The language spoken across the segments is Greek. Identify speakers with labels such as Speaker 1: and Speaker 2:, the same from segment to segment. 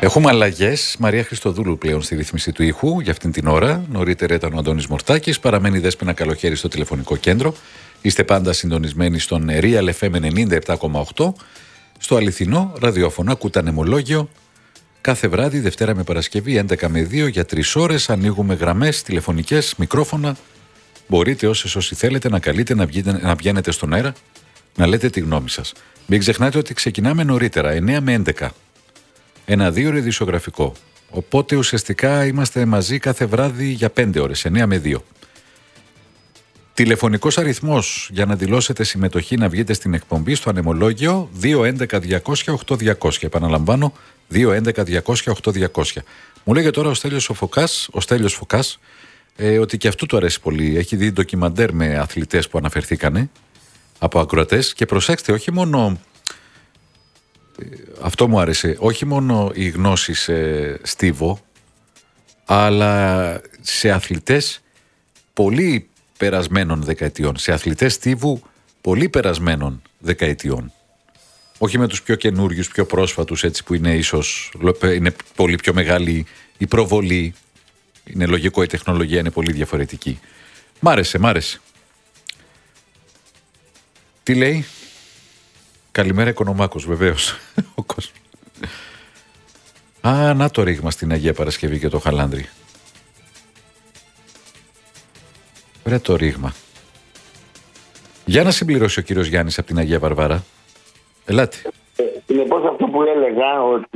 Speaker 1: Έχουμε αλλαγές. Μαρία Χριστοδούλου πλέον στη ρύθμιση του ήχου για αυτήν την ώρα. Νωρίτερα ήταν ο Αντώνης Μορτάκης. Παραμένει η Δέσποινα Καλοχέρη στο τηλεφωνικό κέντρο. Είστε πάντα συντονισμένοι στον Real FM 97,8. Στο αληθινό ραδιόφωνο ακούτε ανεμολόγιο. Κάθε βράδυ, Δευτέρα με Παρασκευή, 11 με 2 για 3 ώρες. Ανοίγουμε γραμμές, τηλεφωνικές, μικρόφωνα. Μπορείτε όσοι θέλετε να καλείτε, να βγαίνετε στον αέρα, να λέτε τη γνώμη σας. Μην ξεχνάτε ότι ξεκινάμε νωρίτερα, 9 με 11. Ένα 2ωρο ειδησιογραφικό. Οπότε ουσιαστικά είμαστε μαζί κάθε βράδυ για 5 ώρες, 9 με 2. Τηλεφωνικός αριθμός για να δηλώσετε συμμετοχή να βγείτε στην εκπομπή στο ανεμολόγιο 211-200-8200. Επαναλαμβάνω, 211-200-8200. Μου λέγε τώρα ο Στέλιος Φωκάς, ότι και αυτού του αρέσει πολύ. Έχει δει ντοκιμαντέρ με αθλητές που αναφερθήκανε από ακροατές και προσέξτε, όχι μόνο... Αυτό μου άρεσε, όχι μόνο οι γνώσεις Στίβο, αλλά σε αθλητές πολύ περασμένων δεκαετιών, σε αθλητές Στίβου πολύ περασμένων δεκαετιών. Όχι με τους πιο καινούριους, πιο πρόσφατους, έτσι που είναι ίσως, είναι πολύ πιο μεγάλη η προβολή, είναι λογικό, η τεχνολογία είναι πολύ διαφορετική. Μ' άρεσε. Τι λέει? Καλημέρα Οικονομάκος, βεβαίως. Ο κόσμος. Να το ρήγμα στην Αγία Παρασκευή και το Χαλάνδρι. Βρε το ρήγμα. Για να συμπληρώσει ο κύριος Γιάννης από την Αγία Βαρβάρα. Ελάτε.
Speaker 2: Συνεπώς αυτό που έλεγα, ότι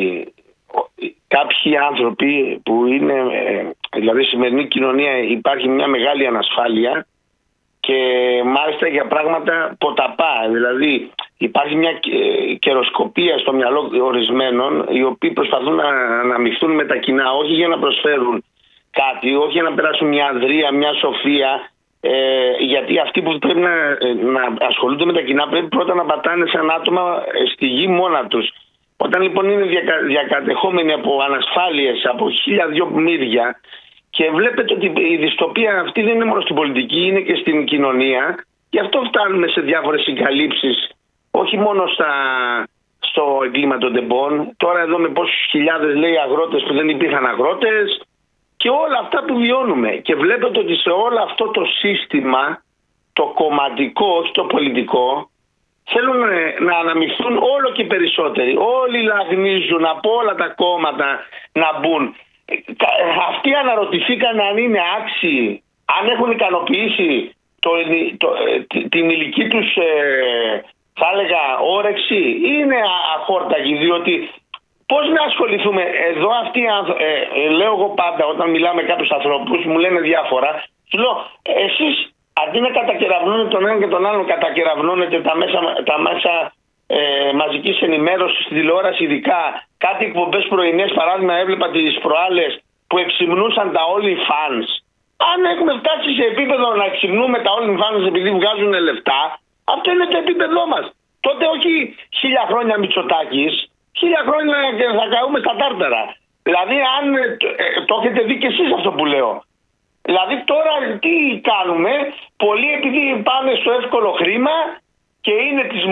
Speaker 2: κάποιοι άνθρωποι που είναι, δηλαδή στη σημερινή κοινωνία υπάρχει μια μεγάλη ανασφάλεια και μάλιστα για πράγματα ποταπά. Δηλαδή υπάρχει μια καιροσκοπία στο μυαλό ορισμένων, οι οποίοι προσπαθούν να αναμειχθούν με τα κοινά, όχι για να προσφέρουν κάτι, όχι για να περάσουν μια ανδρεία, μια σοφία, γιατί αυτοί που πρέπει να ασχολούνται με τα κοινά πρέπει πρώτα να πατάνε σαν άτομα στη γη μόνα τους. Όταν λοιπόν είναι διακατεχόμενοι από ανασφάλειες, από 1002 μύρια, και βλέπετε ότι η δυστοπία αυτή δεν είναι μόνο στην πολιτική, είναι και στην κοινωνία. Γι' αυτό φτάνουμε σε διάφορες συγκαλύψεις, όχι μόνο στο εγκλήμα των τεμπών. Τώρα εδώ με πόσους χιλιάδες λέει αγρότες που δεν υπήρχαν αγρότες και όλα αυτά που βιώνουμε. Και βλέπετε ότι σε όλο αυτό το σύστημα, το κομματικό, όχι το πολιτικό, θέλουν να αναμειχθούν όλο και περισσότεροι. Όλοι λαγνίζουν από όλα τα κόμματα να μπουν. Αυτοί αναρωτηθήκαν αν είναι άξιοι, αν έχουν ικανοποιήσει την ηλική τους, θα έλεγα, όρεξη, είναι αχόρταγοι, διότι πώς να ασχοληθούμε εδώ αυτοί, λέω εγώ πάντα όταν μιλάω με κάποιους ανθρώπους, μου λένε διάφορα, του λέω, εσείς αντί να κατακεραυνώνετε τον έναν και τον άλλον, κατακεραυνώνετε τα μέσα μαζικής ενημέρωσης, στην τηλεόραση ειδικά, κάτι εκπομπές πρωινές, παράδειγμα έβλεπα τις προάλλες που εξυμνούσαν τα OnlyFans. Αν έχουμε φτάσει σε επίπεδο να εξυμνούμε τα OnlyFans επειδή βγάζουν λεφτά, αυτό είναι το επίπεδό μας. Τότε όχι 1000 χρόνια Μητσοτάκης, 1000 χρόνια θα καούμε στα τάρταρα. Δηλαδή αν το έχετε δει και εσείς αυτό που λέω. Δηλαδή τώρα τι κάνουμε, πολλοί επειδή πάνε στο εύκολο χρήμα και είναι της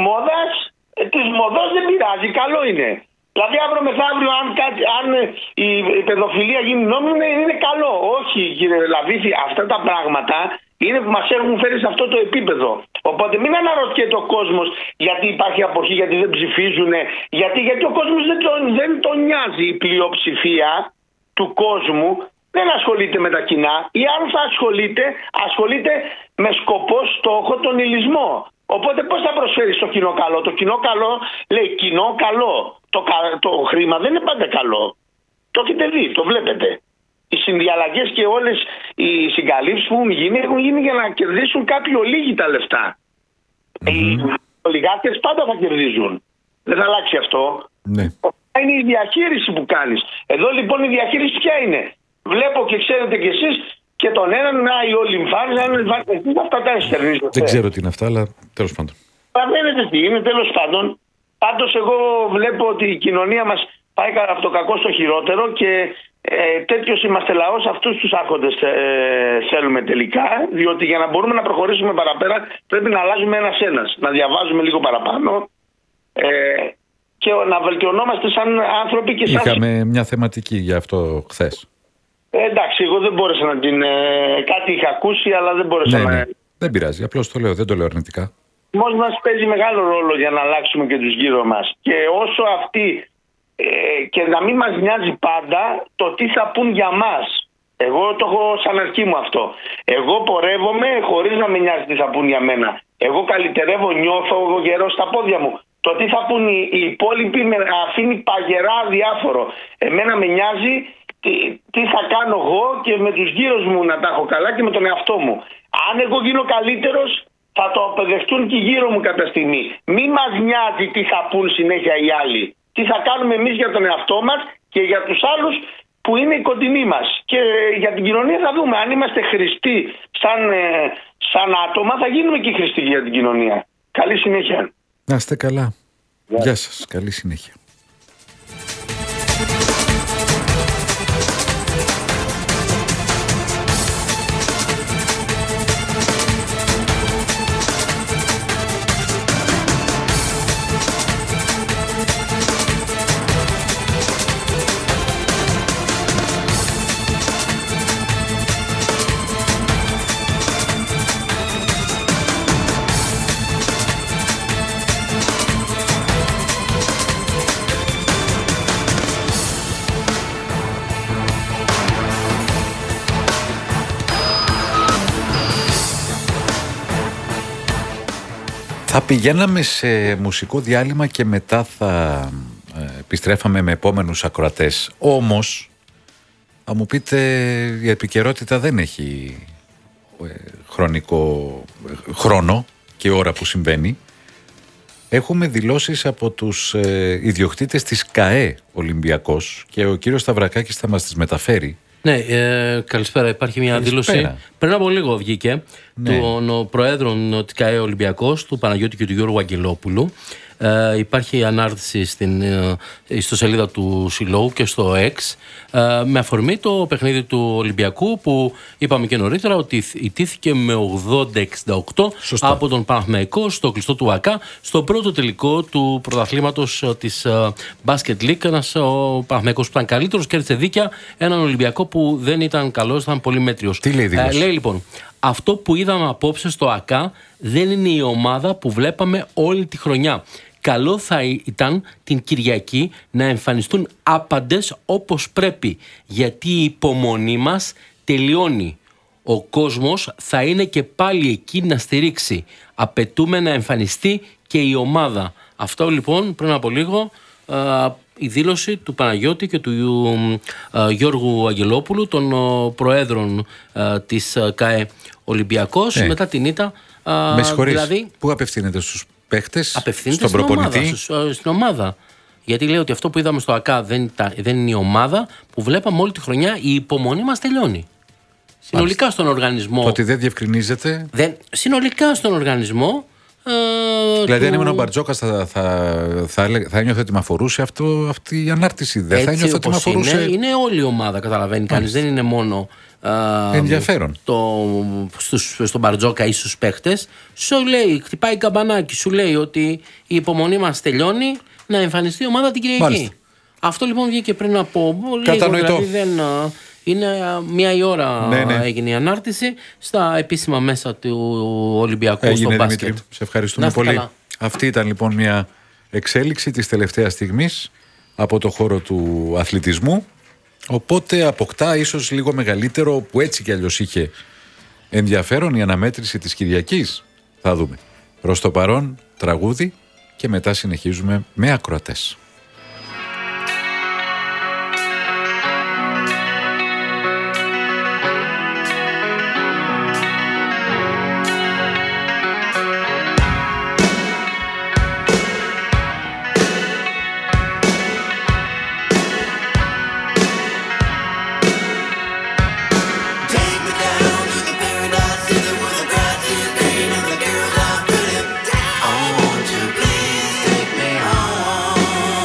Speaker 2: μόδας δεν πειράζει, καλό είναι. Δηλαδή αύριο μεθαύριο αν η παιδοφιλία γίνει νόμιμη είναι καλό. Όχι κύριε Λαβίθη, αυτά τα πράγματα είναι που μας έχουν φέρει σε αυτό το επίπεδο. Οπότε μην αναρωτιέται ο κόσμος γιατί υπάρχει αποχή, γιατί δεν ψηφίζουν, γιατί ο κόσμος δεν τον νοιάζει. Η πλειοψηφία του κόσμου δεν ασχολείται με τα κοινά ή αν θα ασχολείται με σκοπό στόχο τον υλισμό. Οπότε πώς θα προσφέρει το κοινό καλό? Το κοινό καλό λέει κοινό καλό. Το χρήμα δεν είναι πάντα καλό. Το έχετε δει, το βλέπετε. Οι συνδιαλλαγές και όλες οι συγκαλύψεις που έχουν γίνει για να κερδίσουν κάποιοι ολίγοι τα λεφτά. Οι ολιγάρχες πάντα θα κερδίζουν. Δεν θα αλλάξει αυτό. Ναι. Είναι η διαχείριση που κάνεις. Εδώ λοιπόν η διαχείριση ποια είναι? Βλέπω και ξέρετε κι εσείς και τον έναν, οι OnlyFans, αυτά τα εστερνίζονται.
Speaker 1: Δεν ξέρω τι είναι αυτά, αλλά τέλος πάντων.
Speaker 2: Καταλαβαίνετε τι είναι, τέλος πάντων. Πάντως εγώ βλέπω ότι η κοινωνία μας πάει από το κακό στο χειρότερο και τέτοιος είμαστε λαός, αυτούς τους άρχοντες θέλουμε τελικά, διότι για να μπορούμε να προχωρήσουμε παραπέρα πρέπει να αλλάζουμε ένας-ένας, να διαβάζουμε λίγο παραπάνω, και να βελτιωνόμαστε σαν άνθρωποι και σαν...
Speaker 1: Είχαμε μια θεματική γι' αυτό χθες.
Speaker 2: Εντάξει, εγώ δεν μπόρεσα να την... κάτι είχα ακούσει, αλλά δεν μπόρεσα να...
Speaker 1: Ναι. Δεν πειράζει, απλώς το λέω, δεν το λέω αρνητικά.
Speaker 2: Όμως μας παίζει μεγάλο ρόλο για να αλλάξουμε και τους γύρω μας. Και όσο αυτοί... και να μην μας νοιάζει πάντα το τι θα πούν για μας. Εγώ το έχω σαν αρχή μου αυτό. Εγώ πορεύομαι χωρίς να με νοιάζει τι θα πούν για μένα. Εγώ καλυτερεύω, νιώθω γερό στα πόδια μου. Το τι θα πούν οι υπόλοιποι με αφήνει παγερά αδιάφορο. Εμένα με νοιάζει τι θα κάνω εγώ και με τους γύρω μου να τα έχω καλά και με τον εαυτό μου. Αν εγώ γίνω καλύτερος, θα το αποδεχτούν και γύρω μου κάποια στιγμή. Μη μας νοιάζει τι θα πούν συνέχεια οι άλλοι. Τι θα κάνουμε εμείς για τον εαυτό μας και για τους άλλους που είναι οι κοντινοί μας. Και για την κοινωνία θα δούμε. Αν είμαστε χρηστοί σαν άτομα, θα γίνουμε και χρηστοί για την κοινωνία. Καλή συνέχεια.
Speaker 1: Να είστε καλά. Γεια σας. Καλή συνέχεια. Θα πηγαίναμε σε μουσικό διάλειμμα και μετά θα επιστρέφαμε με επόμενους ακροατές. Όμως, θα μου πείτε, η επικαιρότητα δεν έχει χρόνο και ώρα που συμβαίνει. Έχουμε δηλώσεις από τους ιδιοκτήτες της ΚΑΕ Ολυμπιακός και ο κύριος Σταυρακάκης θα μας τις μεταφέρει.
Speaker 3: Ναι, καλησπέρα. Υπάρχει μια δήλωση. Πριν από λίγο βγήκε των Προέδρων της ΚΑΕ Ολυμπιακός, του Παναγιώτη και του Γιώργου Αγγελόπουλου. Υπάρχει ανάρτηση στην ιστοσελίδα του Συλλόγου και στο X με αφορμή το παιχνίδι του Ολυμπιακού που είπαμε και νωρίτερα ότι ητήθηκε με 80-68 από τον Παναθηναϊκό στο κλειστό του ΑΚΑ στο πρώτο τελικό του πρωταθλήματος της Basket League. Ο Παναθηναϊκός που ήταν καλύτερος κέρδισε δίκαια έναν Ολυμπιακό που δεν ήταν καλός, ήταν πολύ μέτριος.
Speaker 1: Τι λέει δήλωση?
Speaker 3: Λέει λοιπόν: αυτό που είδαμε απόψε στο ΑΚΑ δεν είναι η ομάδα που βλέπαμε όλη τη χρονιά. Καλό θα ήταν την Κυριακή να εμφανιστούν άπαντες όπως πρέπει, γιατί η υπομονή μας τελειώνει. Ο κόσμος θα είναι και πάλι εκεί να στηρίξει. Απαιτούμε να εμφανιστεί και η ομάδα. Αυτό λοιπόν πριν από λίγο η δήλωση του Παναγιώτη και του Γιώργου Αγγελόπουλου, των προέδρων της ΚΑΕ Ολυμπιακός, μετά την ήττα.
Speaker 1: Με συγχωρείς, δηλαδή, πού απευθύνεται στους παίχτες,
Speaker 3: απευθύνεται
Speaker 1: στον προπονητή?
Speaker 3: Στην ομάδα. Γιατί λέει ότι αυτό που είδαμε στο ΑΚΑ δεν είναι η ομάδα που βλέπαμε όλη τη χρονιά, η υπομονή μας τελειώνει. Συνολικά στον οργανισμό.
Speaker 1: Το ότι δεν διευκρινίζεται.
Speaker 3: Συνολικά στον οργανισμό.
Speaker 1: Δηλαδή, αν ήμουν ο Μπαρτζόκας θα ένιωθε ότι με αφορούσε αυτή η ανάρτηση. Δεν θα ένιωθε ότι με αφορούσε.
Speaker 3: Είναι όλη η ομάδα, καταλαβαίνει κανείς. Δεν είναι μόνο.
Speaker 1: Ενδιαφέρον.
Speaker 3: Στον Μπαρτζόκα ή στους παίχτες. Σου λέει, χτυπάει καμπανάκι, σου λέει ότι η υπομονή μας τελειώνει, να εμφανιστεί η ομάδα την Κυριακή. Μάλιστα. Αυτό λοιπόν βγήκε πριν από λίγο. Δηλαδή είναι μία η ώρα έγινε η ανάρτηση στα επίσημα μέσα του Ολυμπιακού στο μπάσκετ.
Speaker 1: Δημήτρη, σε ευχαριστούμε πολύ. Καλά. Αυτή ήταν λοιπόν μια εξέλιξη της τελευταίας στιγμής από το χώρο του αθλητισμού. Οπότε αποκτά ίσως λίγο μεγαλύτερο, που έτσι κι αλλιώς είχε ενδιαφέρον, η αναμέτρηση της Κυριακής. Θα δούμε. Προς το παρόν τραγούδι και μετά συνεχίζουμε με ακροατές.
Speaker 4: Oh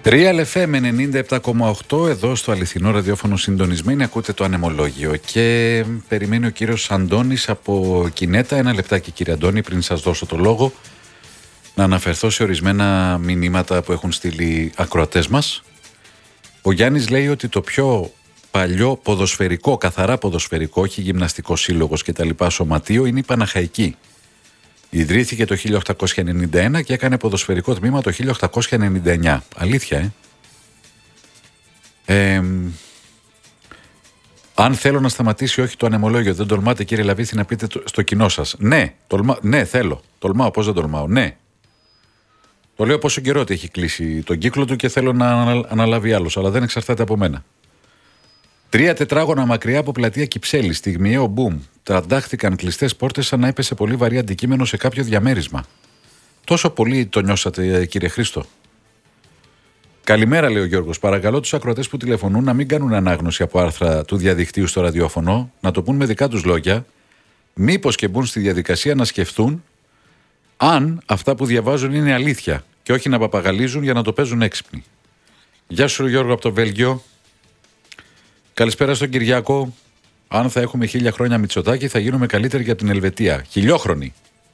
Speaker 1: Real FM 97,8 εδώ στο αληθινό ραδιόφωνο συντονισμένοι. Ακούτε το ανεμολόγιο και περιμένει ο κύριος Αντώνης από Κινέτα. Ένα λεπτάκι κύριε Αντώνη, πριν σας δώσω το λόγο, να αναφερθώ σε ορισμένα μηνύματα που έχουν στείλει ακροατές μας. Ο Γιάννης λέει ότι το πιο παλιό ποδοσφαιρικό, καθαρά ποδοσφαιρικό, όχι γυμναστικό σύλλογος και τα λοιπά σωματείο, είναι η Παναχαϊκή. Ιδρύθηκε το 1891 και έκανε ποδοσφαιρικό τμήμα το 1899. Αλήθεια, αν θέλω να σταματήσει όχι το ανεμολόγιο, δεν τολμάτε κύριε Λαβίθη να πείτε στο κοινό σας? Ναι, θέλω. Τολμάω, πώς δεν τολμάω? Ναι. Το λέω πόσο καιρό ότι έχει κλείσει τον κύκλο του και θέλω να αναλάβει άλλος, αλλά δεν εξαρτάται από μένα. 3 τετράγωνα μακριά από πλατεία Κυψέλη, στιγμιαίο μπουμ. Τραντάχθηκαν κλειστές πόρτες σαν να έπεσε πολύ βαρύ αντικείμενο σε κάποιο διαμέρισμα. Τόσο πολύ το νιώσατε, κύριε Χρήστο? Καλημέρα, λέει ο Γιώργος. Παρακαλώ τους ακροατές που τηλεφωνούν να μην κάνουν ανάγνωση από άρθρα του διαδικτύου στο ραδιόφωνο, να το πούν με δικά τους λόγια, μήπως και μπουν στη διαδικασία να σκεφτούν αν αυτά που διαβάζουν είναι αλήθεια και όχι να παπαγαλίζουν για να το παίζουν έξυπνοι. Γεια σου, Γιώργο, από το Βέλγιο. Καλησπέρα στον Κυριάκο. Αν θα έχουμε 1000 χρόνια Μητσοτάκη, θα γίνουμε καλύτεροι για την Ελβετία. 1000χρονοι.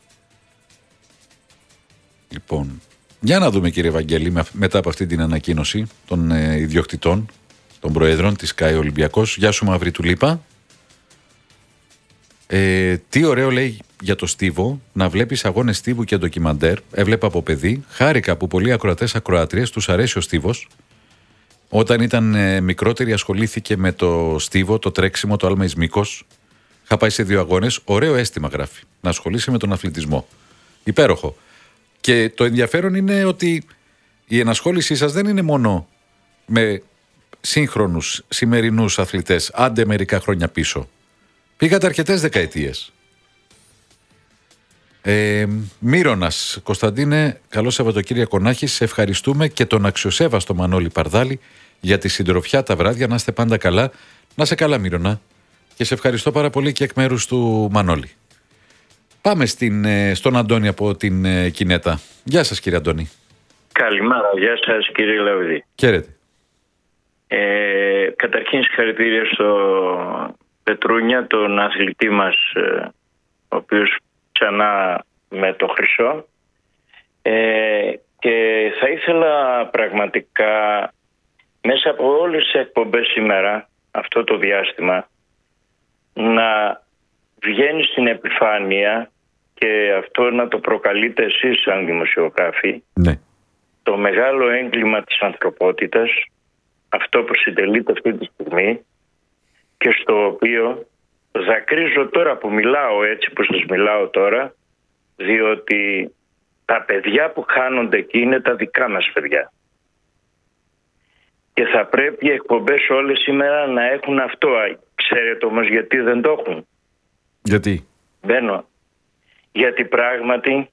Speaker 1: Λοιπόν, για να δούμε, κύριε Βαγγέλη, μετά από αυτή την ανακοίνωση των ιδιοκτητών, των προέδρων της ΚΑΕ Ολυμπιακός. Γεια σου, Μαύρη Τουλίπα. Τι ωραίο, λέει, για το Στίβο, να βλέπεις αγώνες Στίβου και ντοκιμαντέρ. Έβλεπα από παιδί. Χάρηκα που πολλοί ακροατές ακροάτριες τους αρέσει ο Στίβος. Όταν ήταν μικρότερη, ασχολήθηκε με το Στίβο, το τρέξιμο, το άλμα εις μήκος. Είχα πάει σε 2 αγώνες. Ωραίο αίσθημα, γράφει. Να ασχολείσαι με τον αθλητισμό. Υπέροχο. Και το ενδιαφέρον είναι ότι η ενασχόλησή σας δεν είναι μόνο με σύγχρονους, σημερινούς αθλητές, άντε μερικά χρόνια πίσω. Πήγατε αρκετές δεκαετίες. Μύρονας, Κωνσταντίνε, καλό Σαββατοκύριακο να έχεις. Σε ευχαριστούμε και τον αξιοσέβαστο Μανώλη Παρδάλη για τη συντροφιά τα βράδια. Να είστε πάντα καλά. Να σε καλά, Μύρονα. Και σε ευχαριστώ πάρα πολύ και εκ μέρους του Μανώλη. Πάμε στον Αντώνη από την Κινέτα. Γεια σας, κύριε Αντώνη.
Speaker 4: Καλημέρα, γεια σας, κύριε Λαουδή.
Speaker 1: Χαίρετε.
Speaker 4: Καταρχήν συγχαρητήρια στο Πετρούνια, τον αθλητή μας, ο οποίος ξανά με το χρυσό, και θα ήθελα πραγματικά μέσα από όλες τις εκπομπές σήμερα, αυτό το διάστημα, να βγαίνει στην επιφάνεια και αυτό να το προκαλείτε εσείς σαν δημοσιογράφοι,
Speaker 1: ναι,
Speaker 4: το μεγάλο έγκλημα της ανθρωπότητας, αυτό που συντελείται αυτή τη στιγμή και στο οποίο δακρύζω τώρα που μιλάω έτσι που σας μιλάω τώρα, διότι τα παιδιά που χάνονται εκεί είναι τα δικά μας παιδιά. Και θα πρέπει οι εκπομπές όλες σήμερα να έχουν αυτό. Ξέρετε όμως γιατί δεν το έχουν?
Speaker 1: Γιατί?
Speaker 4: Μπαίνω. Γιατί πράγματι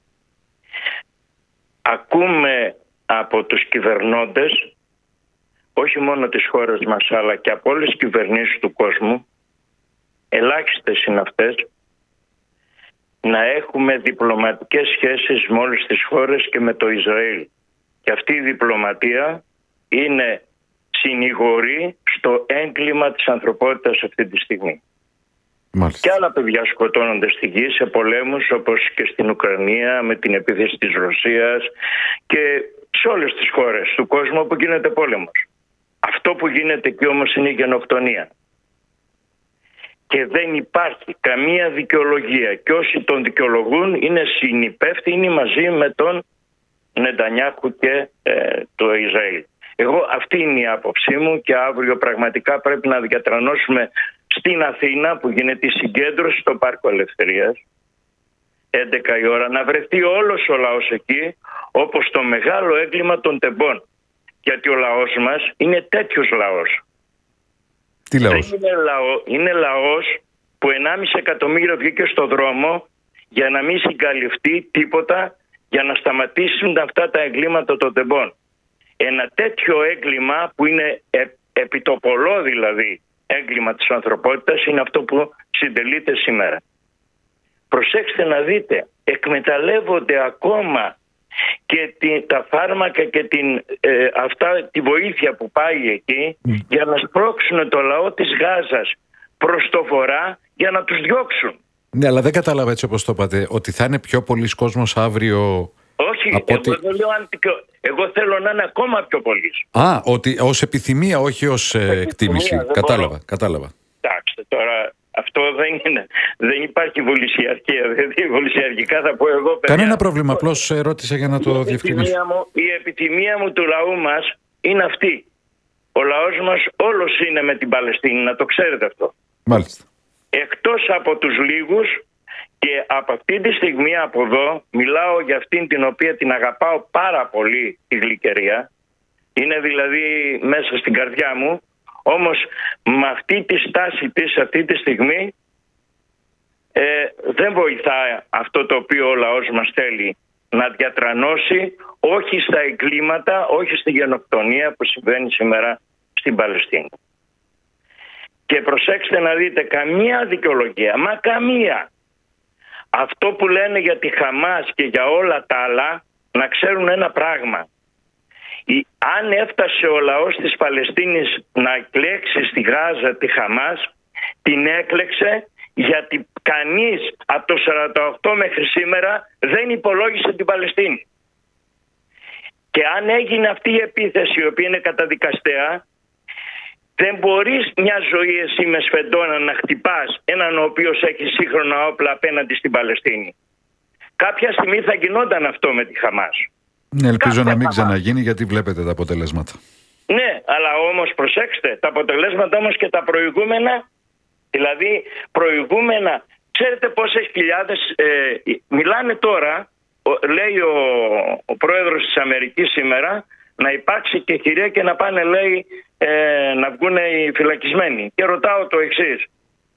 Speaker 4: ακούμε από τους κυβερνώντες, όχι μόνο της χώρας μας αλλά και από όλες τις κυβερνήσεις του κόσμου, ελάχιστες είναι αυτές, να έχουμε διπλωματικές σχέσεις με όλες τις χώρες και με το Ισραήλ. Και αυτή η διπλωματία είναι συνηγορή στο έγκλημα της ανθρωπότητας αυτή τη στιγμή.
Speaker 1: Μάλιστα.
Speaker 4: Και άλλα παιδιά σκοτώνονται στη γη σε πολέμους όπως και στην Ουκρανία με την επίθεση της Ρωσίας και σε όλες τις χώρες του κόσμου όπου γίνεται πόλεμος. Αυτό που γίνεται εκεί όμως είναι η γενοκτονία. Και δεν υπάρχει καμία δικαιολογία και όσοι τον δικαιολογούν είναι συνυπεύθυνοι μαζί με τον Νετανιάχου και το Ισραήλ. Εγώ αυτή είναι η άποψή μου και αύριο πραγματικά πρέπει να διατρανώσουμε στην Αθήνα που γίνεται η συγκέντρωση στο Πάρκο Ελευθερίας 11 η ώρα, να βρεθεί όλος ο λαός εκεί όπως το μεγάλο έγκλημα των τεμπών. Γιατί ο λαός μας είναι τέτοιος λαός.
Speaker 1: Τι λαός?
Speaker 4: Είναι λαός που 1,5 εκατομμύριο βγήκε στο δρόμο για να μην συγκαλυφθεί τίποτα, για να σταματήσουν αυτά τα εγκλήματα των τεμπών. Ένα τέτοιο έγκλημα που είναι επιτοπολό δηλαδή έγκλημα της ανθρωπότητας είναι αυτό που συντελείται σήμερα. Προσέξτε να δείτε, εκμεταλλεύονται ακόμα και τα φάρμακα και τη βοήθεια που πάει εκεί για να σπρώξουν το λαό της Γάζας προς το βορρά για να τους διώξουν.
Speaker 1: Ναι, αλλά δεν κατάλαβα έτσι όπως το είπατε, ότι θα είναι πιο πολλής κόσμος αύριο.
Speaker 4: Όχι, εγώ θέλω να είναι ακόμα πιο πολλής.
Speaker 1: Ότι ως επιθυμία, όχι ως εκτίμηση. Κατάλαβα.
Speaker 4: Εντάξει, τώρα αυτό δεν είναι. Δεν υπάρχει βολισιαρχία. Δηλαδή, βολισιαρχικά θα πω εγώ.
Speaker 1: Κανένα πρόβλημα, απλώς ρώτησα για να το διευκρινίσω.
Speaker 4: Η επιθυμία μου του λαού μας είναι αυτή. Ο λαός μας όλος είναι με την Παλαιστίνη, να το ξέρετε αυτό.
Speaker 1: Μάλιστα.
Speaker 4: Εκτός από τους λίγους, και από αυτή τη στιγμή από εδώ μιλάω για αυτήν την οποία την αγαπάω πάρα πολύ, τη Γλυκερία. Είναι δηλαδή μέσα στην καρδιά μου. Όμως με αυτή τη στάση της αυτή τη στιγμή δεν βοηθάει αυτό το οποίο ο λαός μας θέλει να διατρανώσει, όχι στα εγκλήματα, όχι στη γενοκτονία που συμβαίνει σήμερα στην Παλαιστίνη. Και προσέξτε να δείτε, καμία δικαιολογία, μα καμία. Αυτό που λένε για τη Χαμάς και για όλα τα άλλα, να ξέρουν ένα πράγμα. Αν έφτασε ο λαός της Παλαιστίνης να εκλέξει στη Γάζα τη Χαμάς, την έκλεξε γιατί κανείς από το 48 μέχρι σήμερα δεν υπολόγισε την Παλαιστίνη. Και αν έγινε αυτή η επίθεση, η οποία είναι καταδικαστέα, δεν μπορείς μια ζωή εσύ με σφεντόνα να χτυπάς έναν ο οποίος έχει σύγχρονα όπλα απέναντι στην Παλαιστίνη. Κάποια στιγμή θα γινόταν αυτό με τη Χαμάς.
Speaker 1: Ναι, ελπίζω να μην ξαναγίνει, γιατί βλέπετε τα αποτελέσματα.
Speaker 4: Ναι, αλλά όμως προσέξτε, τα αποτελέσματα όμως και τα προηγούμενα, δηλαδή προηγούμενα, ξέρετε πόσες χιλιάδες μιλάνε τώρα, λέει ο πρόεδρος της Αμερικής σήμερα, να υπάρξει και χειρία και να πάνε, λέει, να βγουν οι φυλακισμένοι. Και ρωτάω το εξής.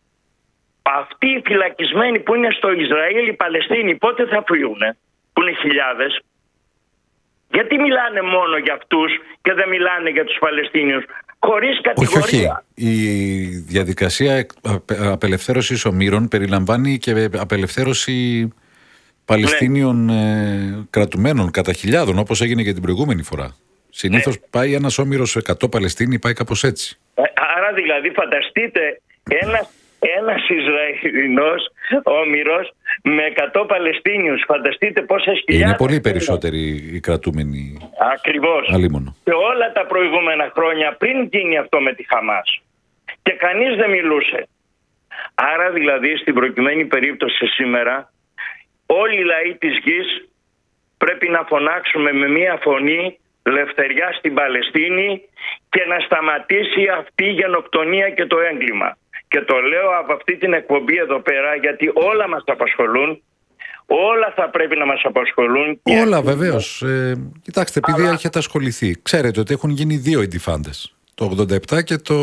Speaker 4: Αυτοί οι φυλακισμένοι που είναι στο Ισραήλ, οι Παλαιστίνοι, πότε θα φύγουν, που είναι χιλιάδες? Γιατί μιλάνε μόνο για αυτούς και δεν μιλάνε για τους Παλαιστίνιους, χωρίς κατηγορία?
Speaker 1: Όχι. Η διαδικασία απελευθέρωσης ομήρων περιλαμβάνει και απελευθέρωση Παλαιστίνιων κρατουμένων κατά χιλιάδων, όπως έγινε και την προηγούμενη φορά. Συνήθως πάει ένας όμηρος 100 Παλαιστίνοι, πάει κάπως έτσι.
Speaker 4: Άρα δηλαδή φανταστείτε ένας Ισραηλινός όμηρος με 100 Παλαιστίνιους. Φανταστείτε πόσες χιλιάδες.
Speaker 1: Είναι πολύ περισσότεροι οι κρατούμενοι.
Speaker 4: Ακριβώς.
Speaker 1: Αλίμονο.
Speaker 4: Και όλα τα προηγούμενα χρόνια πριν γίνει αυτό με τη Χαμάς. Και κανείς δεν μιλούσε. Άρα δηλαδή στην προκειμένη περίπτωση σήμερα όλοι οι λαοί της γης πρέπει να φωνάξουμε με μία φωνή ελευθεριά στην Παλαιστίνη και να σταματήσει αυτή η γενοκτονία και το έγκλημα. Και το λέω από αυτή την εκπομπή εδώ πέρα, γιατί όλα μας απασχολούν, όλα θα πρέπει να μας απασχολούν.
Speaker 1: Όλα βεβαίως. Κοιτάξτε, επειδή έχετε ασχοληθεί, ξέρετε ότι έχουν γίνει 2 ιντιφάντες. Το 87 και το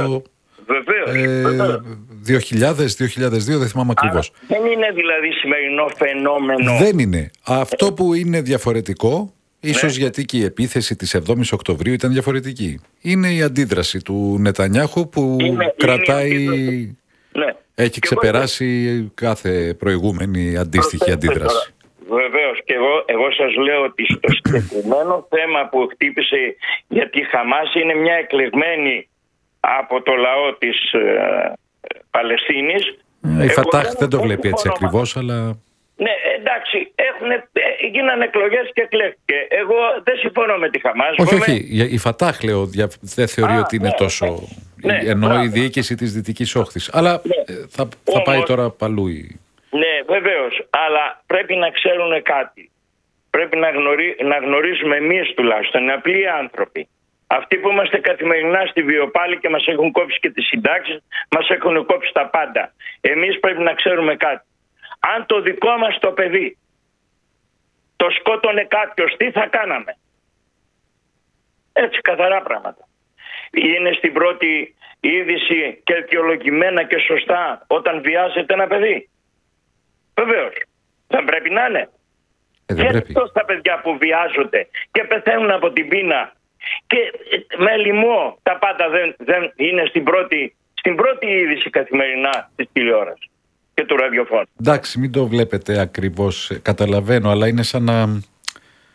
Speaker 1: 2000-2002, δεν θυμάμαι ακριβώς.
Speaker 4: Δεν είναι δηλαδή σημερινό φαινόμενο.
Speaker 1: Δεν είναι. Αυτό που είναι διαφορετικό, ίσως γιατί και η επίθεση της 7ης Οκτωβρίου ήταν διαφορετική, είναι η αντίδραση του Νετανιάχου που κρατάει... Έχει ξεπεράσει κάθε προηγούμενη αντίστοιχη αντίδραση.
Speaker 4: Βεβαίως, και εγώ σας λέω ότι στο συγκεκριμένο θέμα που χτύπησε, γιατί η Χαμάς είναι μια εκλεγμένη από το λαό της Παλαιστίνης.
Speaker 1: Η Φατάχ δεν το βλέπει έτσι ακριβώς, αλλά...
Speaker 4: Ναι, εντάξει, γίνανε εκλογές και εκλέχθηκε. Εγώ δεν συμφωνώ με τη Χαμάς.
Speaker 1: Όχι, η Φατάχ, λέω, δεν θεωρεί ότι είναι τόσο... ενώ η διοίκηση της Δυτικής Όχθης. Αλλά θα πάει τώρα παλού.
Speaker 4: Ναι, βεβαίως. Αλλά πρέπει να ξέρουν κάτι. Πρέπει να γνωρίζουμε εμείς τουλάχιστον, οι απλοί άνθρωποι. Αυτοί που είμαστε καθημερινά στη βιοπάλη και μας έχουν κόψει και τις συντάξεις, μας έχουν κόψει τα πάντα. Εμείς πρέπει να ξέρουμε κάτι. Αν το δικό μας το παιδί το σκότωνε κάποιος, τι θα κάναμε? Έτσι, καθαρά πράγματα. Είναι στην πρώτη είδηση και αιτιολογημένα και σωστά όταν βιάζεται ένα παιδί? Βεβαίως. Δεν πρέπει να είναι. Γιατί τόσα παιδιά που βιάζονται και πεθαίνουν από την πείνα και με λοιμό, τα πάντα δεν είναι στην πρώτη είδηση καθημερινά της τηλεόρασης και του ραδιοφώνου.
Speaker 1: Εντάξει, μην το βλέπετε ακριβώς, καταλαβαίνω, αλλά είναι σαν να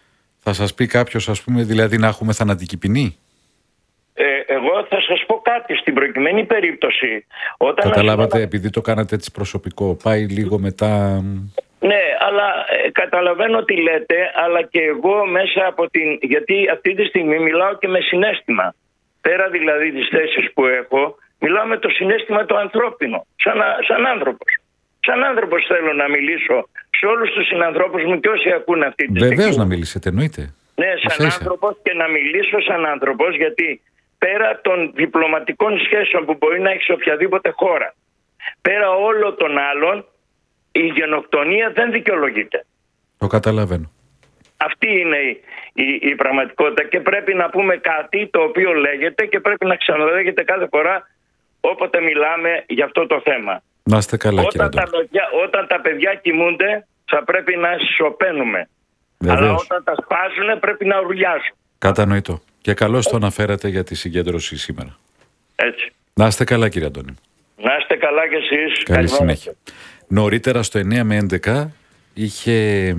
Speaker 1: Θα σας πει κάποιος, ας πούμε, δηλαδή να έχουμε θανατική ποινή?
Speaker 4: Εγώ θα σας πω κάτι. Στην προκειμένη περίπτωση, όταν
Speaker 1: καταλάβατε, επειδή το κάνατε έτσι προσωπικό, πάει λίγο μετά...
Speaker 4: Ναι, αλλά καταλαβαίνω τι λέτε, αλλά και εγώ μέσα από την... Γιατί αυτή τη στιγμή μιλάω και με συναίσθημα. Πέρα δηλαδή τις θέσεις που έχω, μιλάω με το συναίσθημα το ανθρώπινο, σαν άνθρωπος. Σαν άνθρωπος θέλω να μιλήσω σε όλους τους συνανθρώπους μου και όσοι ακούνε αυτή τη στιγμή.
Speaker 1: Βεβαίως να μιλήσετε, εννοείται.
Speaker 4: Ναι, σαν άνθρωπος, και να μιλήσω σαν άνθρωπος, γιατί πέρα των διπλωματικών σχέσεων που μπορεί να έχει σε οποιαδήποτε χώρα, πέρα όλων των άλλων, η γενοκτονία δεν δικαιολογείται.
Speaker 1: Το καταλαβαίνω.
Speaker 4: Αυτή είναι η πραγματικότητα, και πρέπει να πούμε κάτι το οποίο λέγεται και πρέπει να ξαναλέγεται κάθε φορά όποτε μιλάμε για αυτό το θέμα.
Speaker 1: Να είστε καλά, κύριε Αντώνη.
Speaker 4: Όταν τα παιδιά κοιμούνται θα πρέπει να σωπαίνουμε. Αλλά όταν τα σπάζουν πρέπει να ουρλιάζουν.
Speaker 1: Κατανοητό. Και καλώς το αναφέρατε για τη συγκέντρωση σήμερα.
Speaker 4: Έτσι.
Speaker 1: Να είστε καλά, κύριε Αντώνη.
Speaker 4: Να είστε καλά κι εσείς.
Speaker 1: Καλή συνέχεια. Νωρίτερα στο 9 με 11 είχε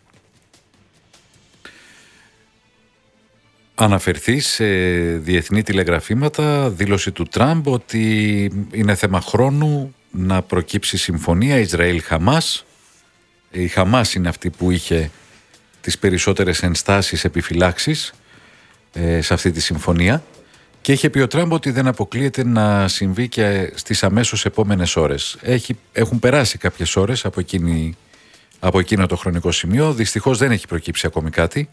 Speaker 1: αναφερθεί σε διεθνή τηλεγραφήματα δήλωση του Τραμπ ότι είναι θέμα χρόνου να προκύψει συμφωνία Ισραήλ-Χαμάς. Η Χαμάς είναι αυτή που είχε τις περισσότερες ενστάσεις επιφυλάξεις σε αυτή τη συμφωνία, και είχε πει ο Τραμπ ότι δεν αποκλείεται να συμβεί και στις αμέσως επόμενες ώρες. Έχουν περάσει κάποιες ώρες από εκείνο το χρονικό σημείο. Δυστυχώς δεν έχει προκύψει ακόμη κάτι.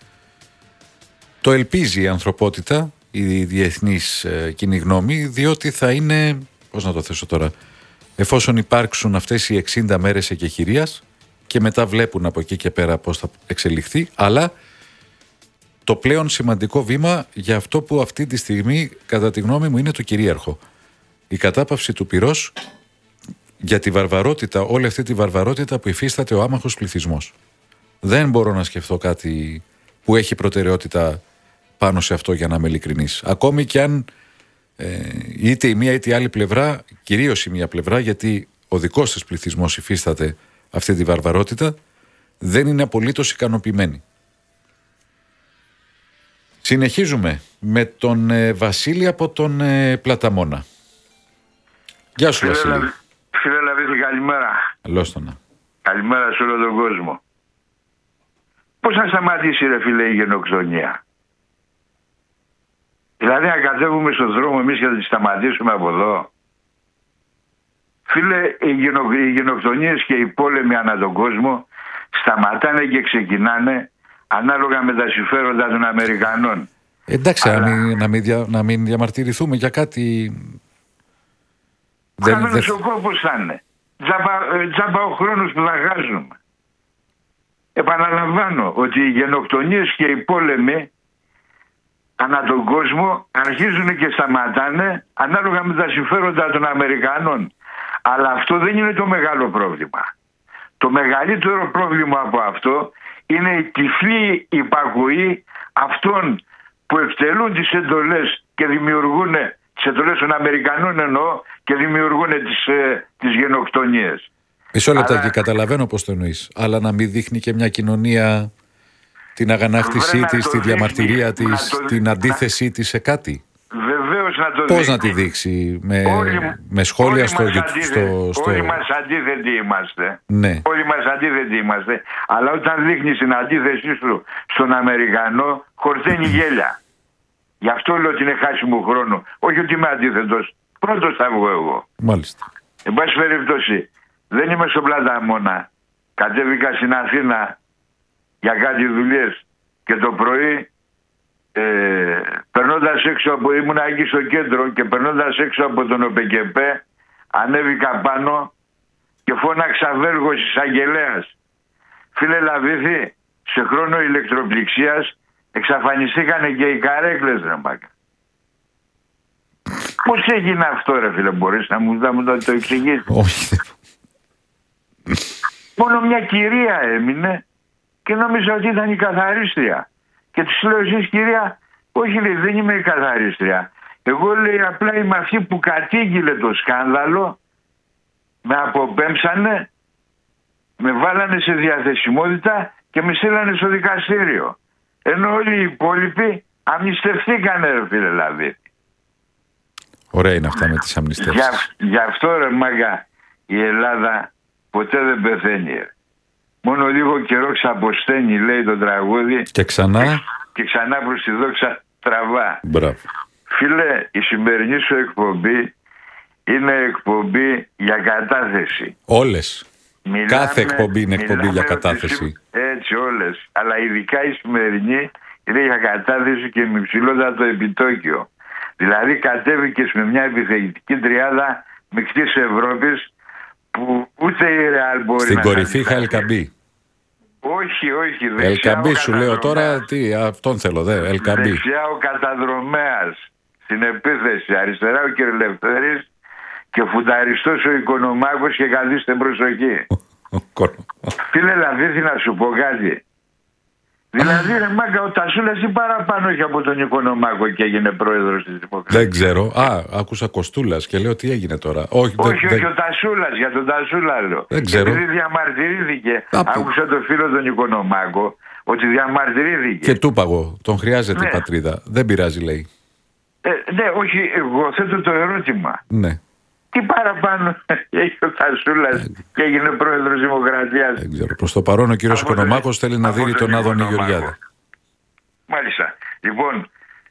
Speaker 1: Το ελπίζει η ανθρωπότητα, η διεθνής κοινή γνώμη, διότι θα είναι, πώς να το θέσω τώρα, εφόσον υπάρξουν αυτές οι 60 μέρες εκεχηρίας και μετά βλέπουν από εκεί και πέρα πώς θα εξελιχθεί, αλλά το πλέον σημαντικό βήμα για αυτό που αυτή τη στιγμή, κατά τη γνώμη μου, είναι το κυρίαρχο. Η κατάπαυση του πυρός για τη βαρβαρότητα, όλη αυτή τη βαρβαρότητα που υφίσταται ο άμαχος πληθυσμός. Δεν μπορώ να σκεφτώ κάτι που έχει προτεραιότητα πάνω σε αυτό, για να είμαι ειλικρινής. Ακόμη και αν είτε η μία είτε η άλλη πλευρά, κυρίως η μία πλευρά, γιατί ο δικός της πληθυσμός υφίσταται αυτή τη βαρβαρότητα, δεν είναι απολύτως ικανοποιημένη. Συνεχίζουμε με τον Βασίλη από τον Πλαταμόνα. Γεια σου, Βασίλη.
Speaker 5: Φίλε Λαβίθη, καλημέρα.
Speaker 1: Καλώς τον.
Speaker 5: Καλημέρα σε όλο τον κόσμο. Πώς θα σταματήσει, ρε φίλε, η γενοκτονία? Δηλαδή να κατέβουμε στον δρόμο εμείς και να τη σταματήσουμε από εδώ? Φίλε, οι γενοκτονίες και οι πόλεμοι ανά τον κόσμο σταματάνε και ξεκινάνε ανάλογα με τα συμφέροντα των Αμερικανών.
Speaker 1: Εντάξει, να μην διαμαρτυρηθούμε για κάτι...
Speaker 5: Χαμένος ο κόπος θα είναι. Τζάμπα ο χρόνος που θα χάσουμε. Επαναλαμβάνω ότι οι γενοκτονίες και οι πόλεμοι ανά τον κόσμο αρχίζουν και σταματάνε ανάλογα με τα συμφέροντα των Αμερικανών. Αλλά αυτό δεν είναι το μεγάλο πρόβλημα. Το μεγαλύτερο πρόβλημα από αυτό είναι η τυφλή υπακοή αυτών που εκτελούν τις εντολές και δημιουργούν, τις εντολές των Αμερικανών εννοώ, και δημιουργούν τις γενοκτονίες.
Speaker 1: Μισό λεπτάκι, καταλαβαίνω πώς το εννοείς, αλλά να μην δείχνει και μια κοινωνία την αγανάκτησή της, τη διαμαρτυρία της, την αντίθεσή της σε κάτι?
Speaker 5: Βεβαίως να το
Speaker 1: πώς
Speaker 5: δείχνει.
Speaker 1: να τη δείξει, με σχόλια στο...
Speaker 5: Όλοι μας αντίθετοι είμαστε.
Speaker 1: Ναι.
Speaker 5: Όλοι μας αντίθετοι είμαστε. Αλλά όταν δείχνεις την αντίθεσή σου στον Αμερικανό, χορταίνει γέλια. Γι' αυτό λέω ότι είναι χάσιμο χρόνο. Όχι ότι είμαι αντίθετος. Πρώτος θα βγω εγώ.
Speaker 1: Μάλιστα.
Speaker 5: Εν πάση περιπτώσει, δεν είμαι στον Πλαταμόνα. Κατέβηκα στην Αθήνα για κάτι δουλειές και το πρωί περνώντας έξω από, ήμουν εκεί στο κέντρο και περνώντας έξω από τον ΟΠΕΚΕΠΕ ανέβηκα πάνω και φώναξα βέργος εισαγγελέας. Φίλε Λαβίθη, σε χρόνο ηλεκτροπληξίας εξαφανιστήκανε και οι καρέκλες, ρε μάκα. Πώς έγινε αυτό, ρε φίλε, μπορείς να μου το εξηγήσεις?
Speaker 1: Όχι.
Speaker 5: Μόνο μια κυρία έμεινε και νόμιζα ότι ήταν η καθαρίστρια. Και της λέω, εσείς κυρία? Όχι, λέει, δεν είμαι η καθαρίστρια. Εγώ, λέει, απλά είμαι αυτή που κατήγγειλε το σκάνδαλο, με αποπέμψανε, με βάλανε σε διαθεσιμότητα και με στείλανε στο δικαστήριο. Ενώ όλοι οι υπόλοιποι αμνηστευθήκανε, ρε φίλε Λαβίθη.
Speaker 1: Ωραία είναι αυτά με τις αμνηστεύσεις.
Speaker 5: Γι' αυτό, ρε μάγκα, η Ελλάδα ποτέ δεν πεθαίνει. Μόνο λίγο καιρό ξαποσταίνει, λέει το τραγούδι.
Speaker 1: Και ξανά.
Speaker 5: Και ξανά προς τη δόξα τραβά.
Speaker 1: Μπράβο.
Speaker 5: Φίλε, η σημερινή σου εκπομπή είναι εκπομπή για κατάθεση.
Speaker 1: Όλες. Κάθε εκπομπή είναι εκπομπή για κατάθεση.
Speaker 5: Έτσι, όλες. Αλλά ειδικά η σημερινή είναι για κατάθεση και με υψηλότατο επιτόκιο. Δηλαδή κατέβηκες με μια επιθετική τριάδα μεικτής Ευρώπης που ούτε η Ρεάλ μπορεί
Speaker 1: στην
Speaker 5: να...
Speaker 1: Στην κορυφή είχα Ελκαμπή.
Speaker 5: Όχι.
Speaker 1: Ελκαμπή σου λέω τώρα, τι, αυτόν θέλω, Ελκαμπή.
Speaker 5: Δεξιά ο Καταδρομέας στην επίθεση, αριστερά ο Κυριλευθέρης και φουνταριστός ο Οικονομάκος και καθίστε προσοχή. Φίλε Λαβίθη, να σου πω κάτι. Δηλαδή, ρε μάγκα, ο Τασούλας τι παραπάνω έχει από τον Οικονομάκο και έγινε πρόεδρος της Δημοκρατίας?
Speaker 1: Δεν ξέρω. Άκουσα Κοστούλας και λέω τι έγινε τώρα.
Speaker 5: Όχι, ο Τασούλας, για τον Τασούλα λέω.
Speaker 1: Δεν ξέρω.
Speaker 5: Επειδή διαμαρτυρήθηκε, άκουσα το φίλο τον Οικονομάκο, ότι διαμαρτυρήθηκε.
Speaker 1: Και του είπα εγώ, τον χρειάζεται η πατρίδα. Δεν πειράζει, λέει.
Speaker 5: Ναι, όχι, εγώ θέτω το ερώτημα.
Speaker 1: Ναι.
Speaker 5: Τι παραπάνω έχει ο Τασούλας και έγινε πρόεδρος Δημοκρατίας?
Speaker 1: Δεν ξέρω. Προς το παρόν ο κύριος Οικονομάκος θέλει να δει τον Άδωνη Γεωργιάδη.
Speaker 5: Μάλιστα. Λοιπόν,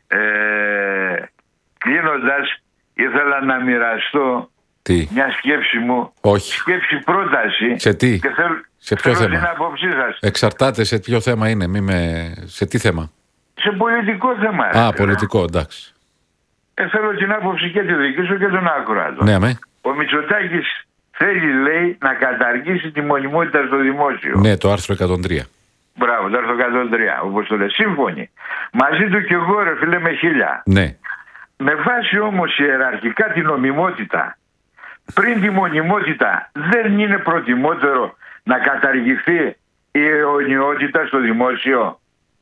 Speaker 5: κλείνοντας, ήθελα να μοιραστώ μια σκέψη μου.
Speaker 1: Όχι.
Speaker 5: Σκέψη πρόταση.
Speaker 1: Σε τι?
Speaker 5: Και
Speaker 1: σε ποιο θέμα?
Speaker 5: Την άποψή σας.
Speaker 1: Εξαρτάται σε ποιο θέμα είναι. Σε τι θέμα?
Speaker 5: Σε πολιτικό θέμα.
Speaker 1: Πολιτικό, εντάξει.
Speaker 5: Θέλω την άποψη και τη δική σου και τον άκουρατο.
Speaker 1: Ναι, αμέ.
Speaker 5: Ο Μητσοτάκης θέλει, λέει, να καταργήσει τη μονιμότητα στο δημόσιο.
Speaker 1: Ναι, το άρθρο 103.
Speaker 5: Μπράβο, το άρθρο 103, όπως το λέει. Σύμφωνοι. Μαζί του και εγώ, ρε φίλε, με 1000.
Speaker 1: Ναι.
Speaker 5: Με βάση όμως ιεραρχικά την νομιμότητα, πριν τη μονιμότητα, δεν είναι προτιμότερο να καταργηθεί η αιωνιότητα στο δημόσιο?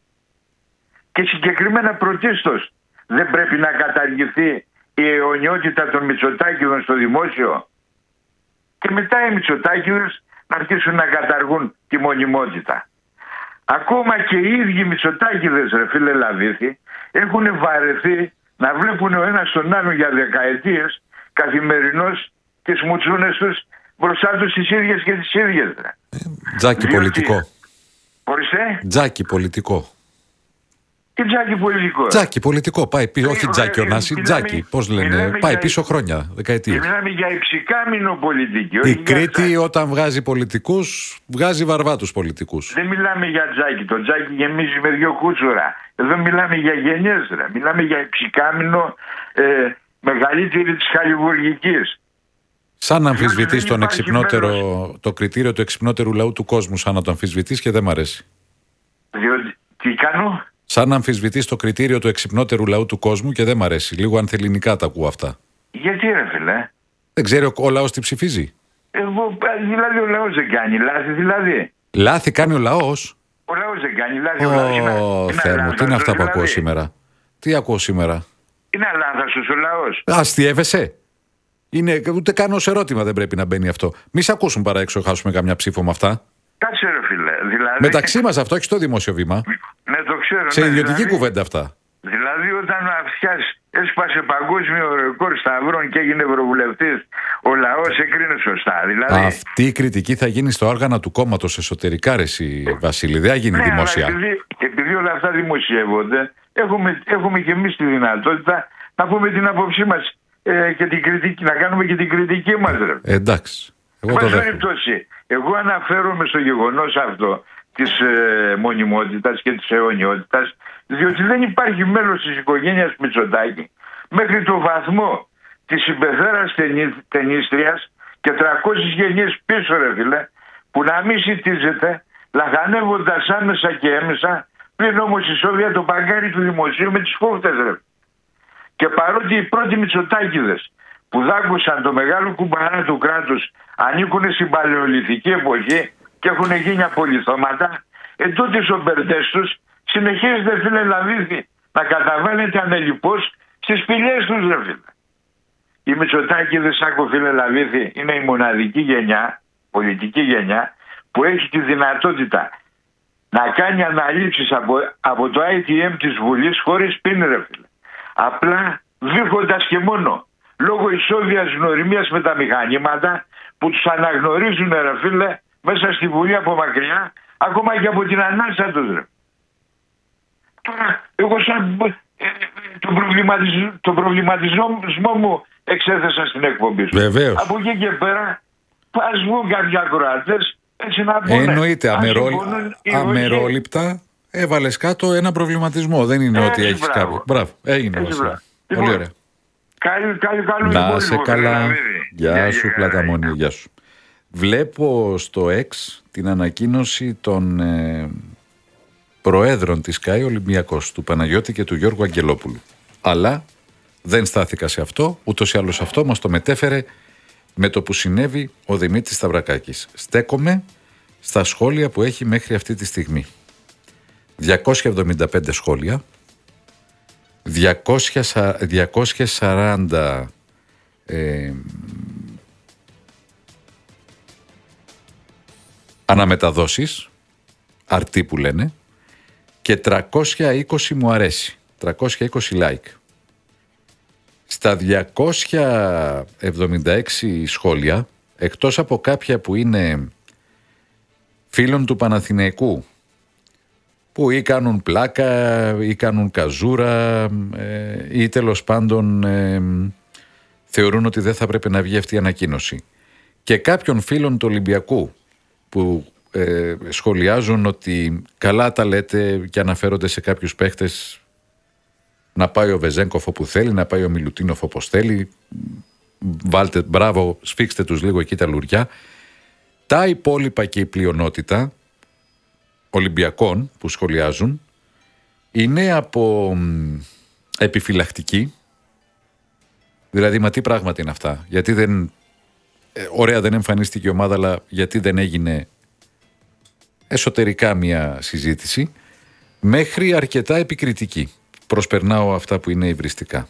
Speaker 5: Και συγκεκριμένα πρωτίστως, δεν πρέπει να καταργηθεί η αιωνιότητα των Μητσοτάκηδων στο δημόσιο? Και μετά οι Μητσοτάκηδες να αρχίσουν να καταργούν τη μονιμότητα. Ακόμα και οι ίδιοι Μητσοτάκηδες, ρε φίλε Λαβίθη, έχουν βαρεθεί να βλέπουν ο ένας τον άλλον για δεκαετίες καθημερινώς τις μουτσούνες τους μπροστά τους τις ίδιες και τις ίδιες.
Speaker 1: Τζάκι πολιτικό.
Speaker 5: Ορίστε.
Speaker 1: Τζάκι πολιτικό.
Speaker 5: Τι τζάκι πολιτικό?
Speaker 1: Τζάκι πολιτικό, πάει πίσω. Όχι τζάκι ονάση, τζάκι. Πώς λένε, πάει πίσω χρόνια, δεκαετίες.
Speaker 5: Μιλάμε για υψηκάμινο πολιτική.
Speaker 1: Η Κρήτη όταν βγάζει πολιτικούς, βγάζει βαρβάτους πολιτικούς.
Speaker 5: Δεν μιλάμε για τζάκι. Το τζάκι γεμίζει με 2 κούτσουρα. Εδώ μιλάμε για γενιές. Μιλάμε για υψηκάμινο μεγαλύτερη της χαλιβουργικής.
Speaker 1: Σαν να αμφισβητείς το κριτήριο του εξυπνότερου λαού του κόσμου, σαν να το αμφισβητείς και δεν μ' αρέσει.
Speaker 5: Διότι, τι κάνω?
Speaker 1: Σαν να αμφισβητείς το κριτήριο του εξυπνότερου λαού του κόσμου και δεν μ' αρέσει. Λίγο ανθελληνικά τα ακούω αυτά.
Speaker 5: Γιατί, ρε φίλε?
Speaker 1: Δεν ξέρει ο λαός τι ψηφίζει.
Speaker 5: Δηλαδή ο λαός δεν κάνει λάθη, δηλαδή.
Speaker 1: Λάθη κάνει ο λαός?
Speaker 5: Ο λαός δεν κάνει λάθη.
Speaker 1: Θεέ μου, τι είναι αυτά που ακούω σήμερα? Τι ακούω σήμερα?
Speaker 5: Είναι αλάνθαστος ο λαός.
Speaker 1: Αστιεύεσαι? Είναι, ούτε καν ως ερώτημα δεν πρέπει να μπαίνει αυτό. Μη σε ακούσουν παρά έξω, χάσουμε καμιά ψήφο με αυτά.
Speaker 5: Κάτσε, ρε φίλε. Δηλαδή...
Speaker 1: Μεταξύ μας αυτό, έχει στο δημόσιο βήμα.
Speaker 5: Ναι, το ξέρω.
Speaker 1: Σε ιδιωτική κουβέντα αυτά.
Speaker 5: Δηλαδή, όταν ο Αυτιάς έσπασε παγκόσμιο ρεκόρ σταυρών και έγινε ευρωβουλευτής, ο λαός εκρίνε σωστά. Δηλαδή...
Speaker 1: Αυτή η κριτική θα γίνει στο όργανα του κόμματος εσωτερικά, ρε εσύ, Βασίλη. Δεν θα γίνει δημόσια.
Speaker 5: Επειδή όλα αυτά δημοσιεύονται, έχουμε και εμείς τη δυνατότητα να πούμε την άποψή μας και την κριτική, να κάνουμε και την κριτική μας.
Speaker 1: Εντάξει.
Speaker 5: Εγώ αναφέρομαι στο γεγονός αυτό της μονιμότητας και της αιωνιότητας, διότι δεν υπάρχει μέλος της οικογένειας Μητσοτάκη μέχρι το βαθμό της υπεθέρας ταινίστριας και 300 γενιές πίσω, ρε φίλε, που να μην σιτίζεται λαχανεύοντας άμεσα και έμεσα, πλην όμως ισόβια το παγκάρι του δημοσίου με τις κόφτες, ρε. Και παρότι οι πρώτοι Μητσοτάκηδες που δάκουσαν το μεγάλο κουμπαρά του κράτους ανήκουν στην παλαιολιθική εποχή και έχουν γίνει απολυθώματα, τότε ο μπερδές τους συνεχίζεται, φίλε Λαβίθη, να καταβάλλεται ανελιπώς στις σπηλιές τους, ρε φίλε. Οι Μητσοτάκηδες, άκου φίλε Λαβίθη, είναι η μοναδική γενιά, πολιτική γενιά, που έχει τη δυνατότητα να κάνει αναλήψεις από το ITM της Βουλής χωρίς πίν, ρε φίλε. Απλά βήχοντας και μόνο λόγω ισόβιας γνωριμίας με τα μηχανήματα που τους αναγνωρίζουν, ρε φίλε, μέσα στη Βουλή από μακριά, ακόμα και από την ανάσα τους, ρε. Τώρα εγώ σαν τον προβληματισμό μου εξέθεσα στην εκπομπή σου.
Speaker 1: Βεβαίως.
Speaker 5: Από εκεί και πέρα πας βγουν κάποιοι ακροατές έτσι να πούνε.
Speaker 1: Εννοείται, αμερόληπτα έβαλες κάτω ένα προβληματισμό. Δεν είναι ότι έχεις κάποιο. Μπράβο, έγινε. Πολύ ωραία.
Speaker 5: Να
Speaker 1: σε καλά. Γεια σου Πλαταμόνιο, γεια σου. Βλέπω στο X την ανακοίνωση των προέδρων της ΚΑΗ Ολυμπιακός, του Παναγιώτη και του Γιώργου Αγγελόπουλου. Αλλά δεν στάθηκα σε αυτό, ούτως ή άλλως αυτό μας το μετέφερε με το που συνέβη ο Δημήτρης Σταυρακάκης. Στέκομαι στα σχόλια που έχει μέχρι αυτή τη στιγμή. 275 σχόλια, 240 αναμεταδόσεις, αρτί που λένε, και 320 μου αρέσει, 320 like. Στα 276 σχόλια, εκτός από κάποια που είναι φίλων του Παναθηναϊκού, που ή κάνουν πλάκα ή κάνουν καζούρα ή τέλος πάντων θεωρούν ότι δεν θα πρέπει να βγει αυτή η ανακοίνωση, και κάποιων φίλων του Ολυμπιακού που σχολιάζουν ότι καλά τα λέτε και αναφέρονται σε κάποιους παίχτες, να πάει ο Βεζένκοφ όπου θέλει, να πάει ο Μιλουτίνοφ όπως θέλει, βάλτε, μπράβο, σφίξτε τους λίγο εκεί τα λουριά. Τα υπόλοιπα και η πλειονότητα Ολυμπιακών που σχολιάζουν είναι από επιφυλακτική, δηλαδή μα τι πράγματα είναι αυτά, γιατί δεν ωραία δεν εμφανίστηκε η ομάδα, αλλά γιατί δεν έγινε εσωτερικά μια συζήτηση, μέχρι αρκετά επικριτική. Προσπερνάω αυτά που είναι υβριστικά.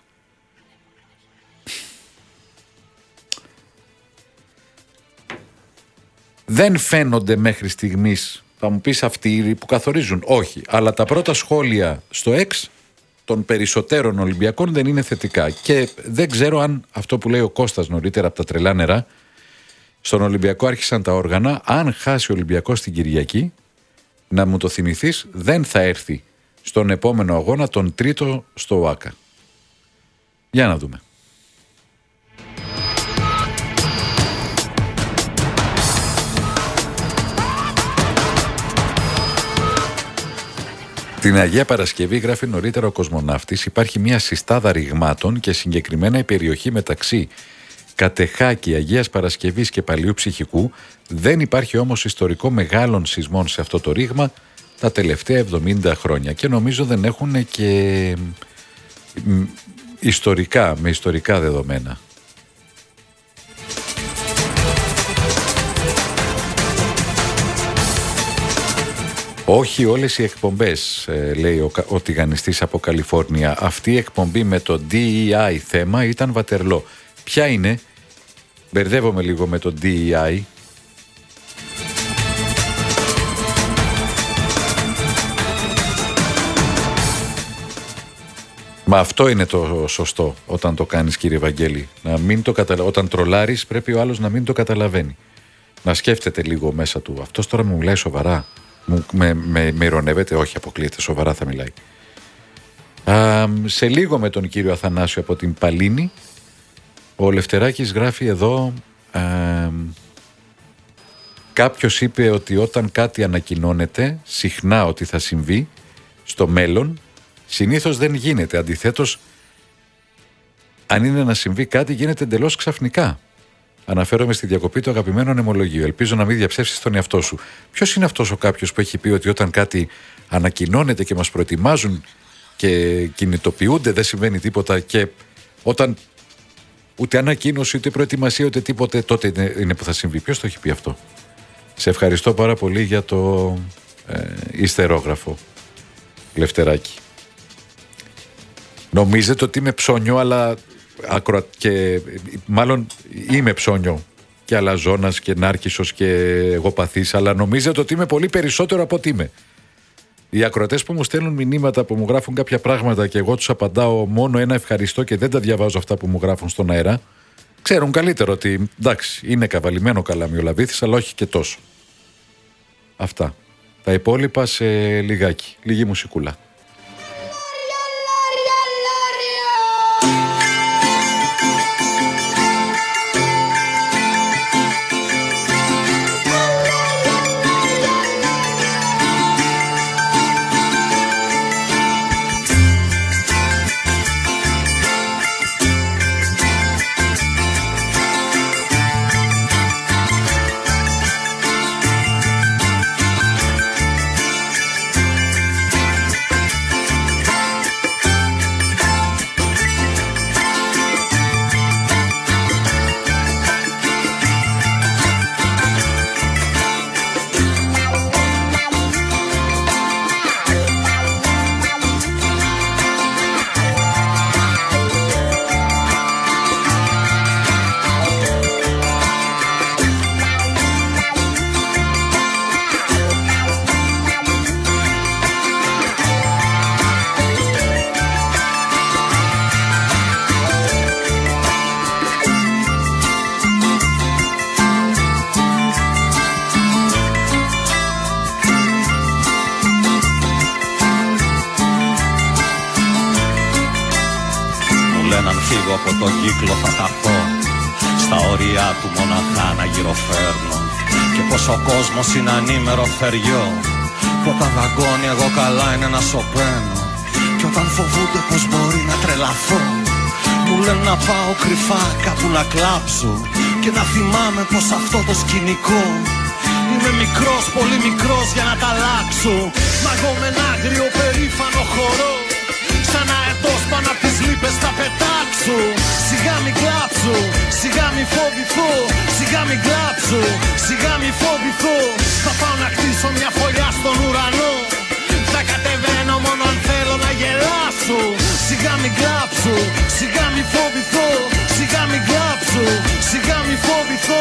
Speaker 1: Δεν φαίνονται μέχρι στιγμής, θα μου πεις, αυτοί που καθορίζουν. Όχι, αλλά τα πρώτα σχόλια στο X των περισσότερων Ολυμπιακών δεν είναι θετικά. Και δεν ξέρω αν αυτό που λέει ο Κώστας νωρίτερα από τα τρελά νερά, στον Ολυμπιακό άρχισαν τα όργανα, αν χάσει ο Ολυμπιακός την Κυριακή, να μου το θυμηθείς, δεν θα έρθει στον επόμενο αγώνα τον τρίτο στο ΟΑΚΑ. Για να δούμε. Την Αγία Παρασκευή, γράφει νωρίτερα ο Κοσμοναύτης, υπάρχει μια συστάδα ρηγμάτων και συγκεκριμένα η περιοχή μεταξύ Κατεχάκη, Αγίας Παρασκευής και Παλιού Ψυχικού. Δεν υπάρχει όμως ιστορικό μεγάλων σεισμών σε αυτό το ρήγμα τα τελευταία 70 χρόνια και νομίζω δεν έχουν και με ιστορικά δεδομένα. Όχι όλες οι εκπομπές, λέει ο τηγανιστής από Καλιφόρνια. Αυτή η εκπομπή με το DEI θέμα ήταν Βατερλό. Ποια είναι? Μπερδεύομαι λίγο με το DEI. Μα αυτό είναι το σωστό όταν το κάνεις, κύριε Βαγγέλη. Να μην το όταν τρολάρεις πρέπει ο άλλος να μην το καταλαβαίνει. Να σκέφτεται λίγο μέσα του. Αυτός τώρα μου μιλάει σοβαρά. Με ειρωνεύεται? Όχι, αποκλείεται, σοβαρά θα μιλάει. Σε λίγο με τον κύριο Αθανάσιο από την Παλίνη. Ο Λευτεράκης γράφει εδώ, κάποιος είπε ότι όταν κάτι ανακοινώνεται συχνά ότι θα συμβεί στο μέλλον, συνήθως δεν γίνεται. Αντιθέτως, αν είναι να συμβεί κάτι, γίνεται εντελώς ξαφνικά. Αναφέρομαι στη διακοπή του αγαπημένου ανεμολογίου. Ελπίζω να μην διαψεύσεις τον εαυτό σου. Ποιος είναι αυτός ο κάποιος που έχει πει ότι όταν κάτι ανακοινώνεται και μας προετοιμάζουν και κινητοποιούνται, δεν συμβαίνει τίποτα, και όταν ούτε ανακοίνωση, ούτε προετοιμασία, ούτε τίποτε, τότε είναι που θα συμβεί? Ποιος το έχει πει αυτό? Σε ευχαριστώ πάρα πολύ για το ιστερόγραφο, Λευτεράκη. Νομίζετε ότι είμαι ψώνιο, αλλά και μάλλον είμαι ψώνιο και αλαζόνας και νάρκισσος και εγωπαθής, αλλά νομίζετε ότι είμαι πολύ περισσότερο από ότι είμαι. Οι ακροατές που μου στέλνουν μηνύματα, που μου γράφουν κάποια πράγματα και εγώ τους απαντάω μόνο ένα ευχαριστώ και δεν τα διαβάζω αυτά που μου γράφουν στον αέρα, ξέρουν καλύτερο ότι εντάξει, είναι καβαλημένο καλάμι ο Λαβίθης, αλλά όχι και τόσο. Αυτά. Τα υπόλοιπα σε λιγάκι. Λίγη μουσικούλα.
Speaker 6: από τον κύκλο θα χαθώ, στα όρια του μοναχά να γυροφέρνω, και πως ο κόσμος είναι ανήμερο θεριό, που όταν δαγκώνει εγώ καλά είναι να σωπαίνω, και όταν φοβούνται πως μπορεί να τρελαθώ, μου λένε να πάω κρυφά κάπου να κλάψω, και να θυμάμαι πως αυτό το σκηνικό είμαι μικρός, πολύ μικρός για να τα αλλάξω. Μα εγώ με ένα άγριο περήφανο χορό, σαν αετός πάνω απ' τις λύπες θα πετάξω. Σιγά μη κλάψω, σιγά μη φοβηθώ, σιγά μη κλάψω, σιγά μη φοβηθώ. Θα πάω να χτίσω μια φωλιά στον ουρανό, θα κατεβαίνω μόνο αν θέλω να γελάσω. Σιγά μη κλάψω, σιγά μη φοβηθώ, σιγά μη κλάψω, σιγά μη φοβηθώ.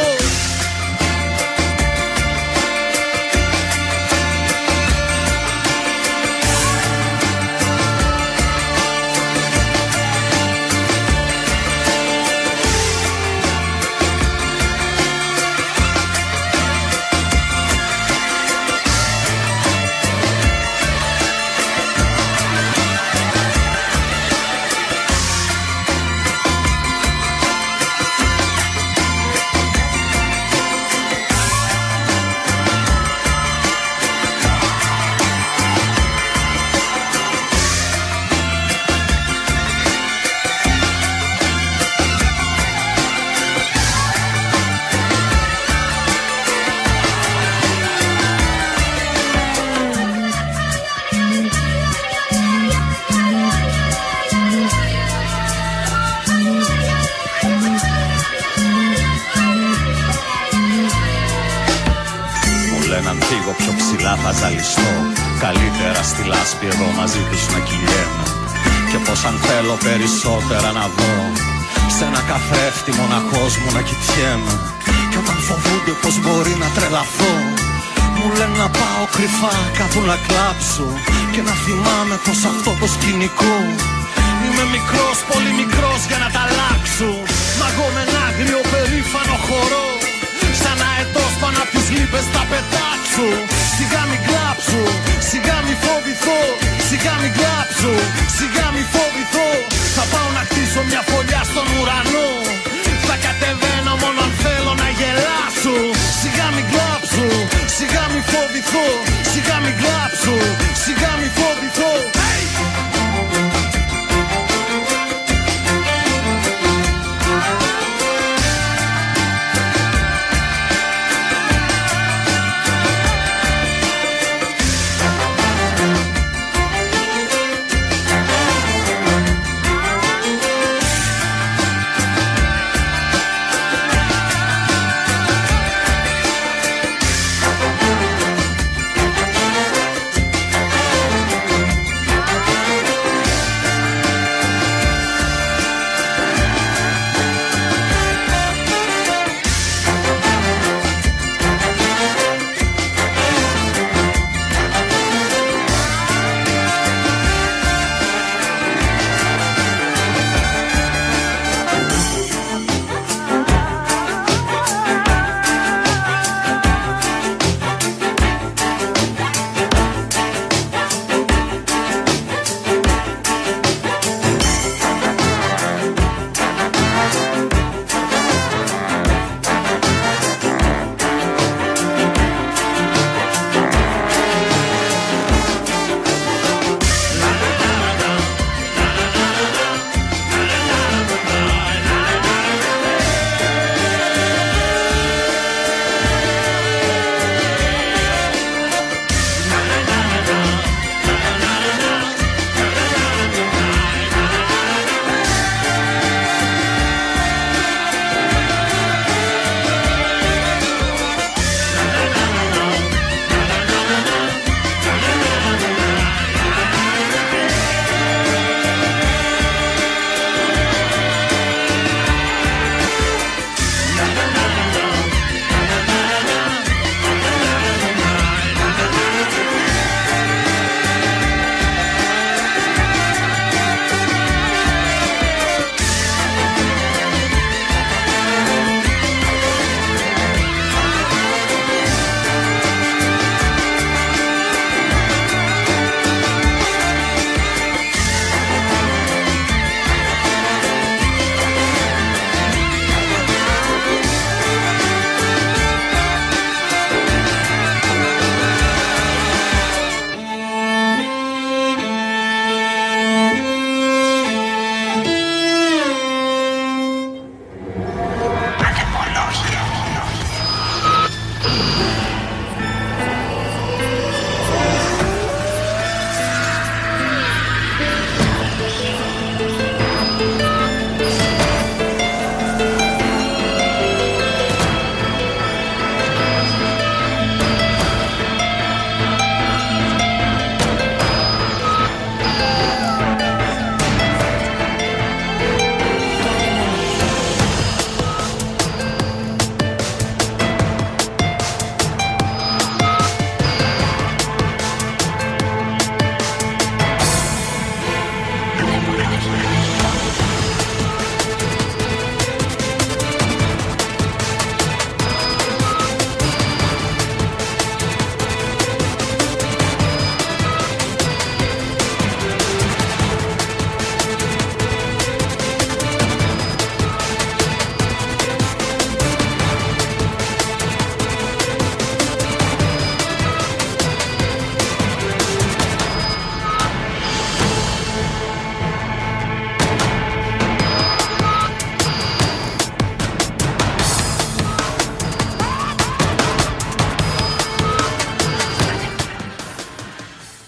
Speaker 6: Θα ζαλιστώ, καλύτερα στη λάσπη εδώ μαζί τους να κυλιέμαι, και πως αν θέλω περισσότερα να δω, σε ένα καθρέφτη μοναχός μου να κοιτιέμαι, και όταν φοβούνται πως μπορεί να τρελαθώ, μου λένε να πάω κρυφά κάπου να κλάψω, και να θυμάμαι πως αυτό το σκηνικό είμαι μικρός, πολύ μικρός για να τα αλλάξω. Μα εγώ με ένα άγριο περήφανο χορό, σαν αετός πάνω απ' τις λύπες θα πετάξω. Σιγά μη κλάψω, σιγά μη φοβηθώ, σιγά μη κλάψω, σιγά μη φοβηθώ. Θα πάω να χτίσω μια φωλιά στον ουρανό, θα κατεβαίνω μόνο αν θέλω να γελάσω. Σιγά μη κλάψω, σιγά μη φοβηθώ, σιγά μη κλάψω, σιγά μη φοβηθώ.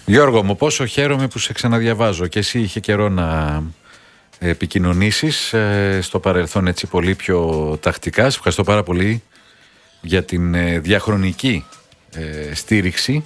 Speaker 1: Γιώργο μου, πόσο χαίρομαι που σε ξαναδιαβάζω και εσύ είχε καιρό να επικοινωνήσεις στο παρελθόν έτσι πολύ πιο τακτικά. Σε ευχαριστώ πάρα πολύ για την διαχρονική στήριξη.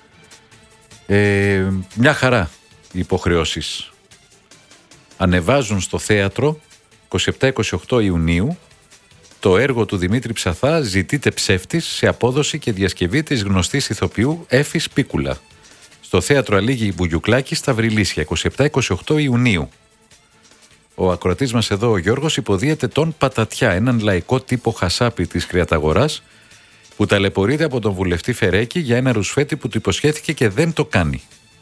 Speaker 1: Μια χαρά οι υποχρεώσεις. Ανεβάζουν στο θέατρο 27-28 Ιουνίου το έργο του Δημήτρη Ψαθά «Ζητείτε ψεύτης» σε απόδοση και διασκευή της γνωστής ηθοποιού Έφης Πίκουλα στο θέατρο Αλίγη Μπουγιουκλάκη στα Βρυλίσια 27-28 Ιουνίου. Ο ακροατής μας εδώ, ο Γιώργος, υποδίεται τον Πατατιά, έναν λαϊκό τύπο χασάπι της Κρεαταγοράς που ταλαιπωρείται από τον βουλευτή Φερέκη για ένα ρουσφέτη που του υποσχέθηκε και δεν το κάνει.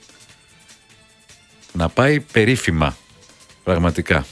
Speaker 1: Να πάει περίφημα, πραγματικά.